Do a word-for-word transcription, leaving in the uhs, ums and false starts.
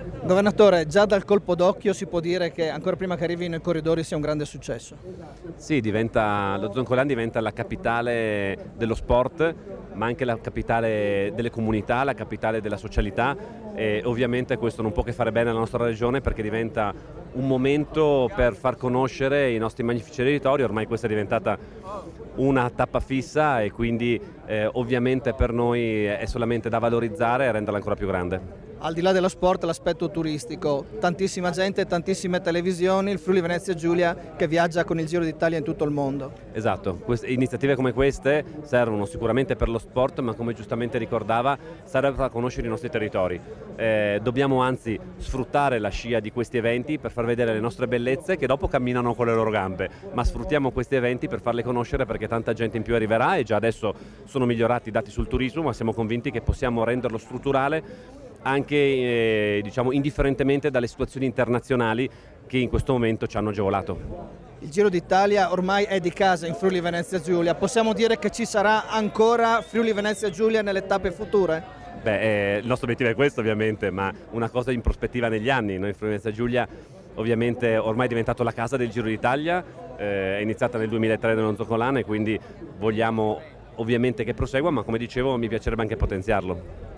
Governatore, già dal colpo d'occhio si può dire che ancora prima che arrivino i corridori sia un grande successo. Sì, diventa, lo Zoncolan diventa la capitale dello sport, ma anche la capitale delle comunità, la capitale della socialità, e ovviamente questo non può che fare bene alla nostra regione, perché diventa un momento per far conoscere i nostri magnifici territori. Ormai questa è diventata una tappa fissa e quindi eh, ovviamente per noi è solamente da valorizzare e renderla ancora più grande. Al di là dello sport, l'aspetto turistico, tantissima gente, tantissime televisioni, il Friuli Venezia Giulia che viaggia con il Giro d'Italia in tutto il mondo. Esatto, queste, iniziative come queste servono sicuramente per lo sport, ma come giustamente ricordava serve per conoscere i nostri territori. Eh, dobbiamo anzi sfruttare la scia di questi eventi per far vedere le nostre bellezze, che dopo camminano con le loro gambe, ma sfruttiamo questi eventi per farle conoscere, perché tanta gente in più arriverà, e già adesso sono migliorati i dati sul turismo, ma siamo convinti che possiamo renderlo strutturale anche eh, diciamo, indifferentemente dalle situazioni internazionali che in questo momento ci hanno agevolato. Il Giro d'Italia ormai è di casa in Friuli Venezia Giulia, possiamo dire che ci sarà ancora Friuli Venezia Giulia nelle tappe future? Beh, eh, il nostro obiettivo è questo ovviamente, ma una cosa in prospettiva negli anni. Noi in Friuli Venezia Giulia ovviamente ormai è diventato la casa del Giro d'Italia, eh, è iniziata nel duemilatré nello Zoncolan, e quindi vogliamo ovviamente che prosegua, ma come dicevo mi piacerebbe anche potenziarlo.